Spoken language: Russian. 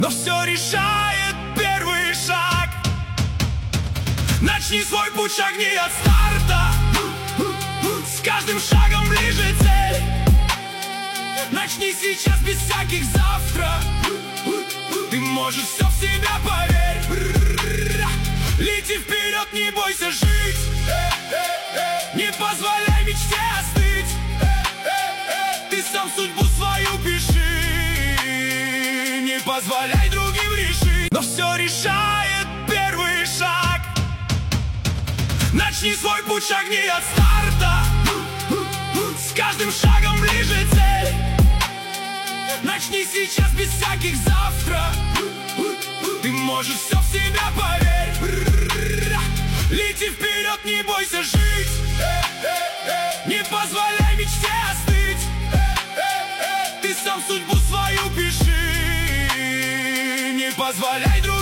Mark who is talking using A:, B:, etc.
A: Но все решает первый шаг. Начни свой путь, шагни от старта. С каждым шагом ближе цель. Начни сейчас без всяких завтра. Ты можешь все в себя, поверь. Лети вперед, не бойся жить. Не позволяй мечте остыть. Ты сам судьбу свою пиши. Не позволяй другим решить. Но все решает первый шаг. Начни свой путь, шагни от старта. С каждым шагом ближе цель. Начни сейчас без всяких завтра. Ты можешь все в себя, поверь. Лети вперед, не бойся жить. Не позволяй мечте остыть. Ты сам судьбу свою пиши. Не позволяй другим.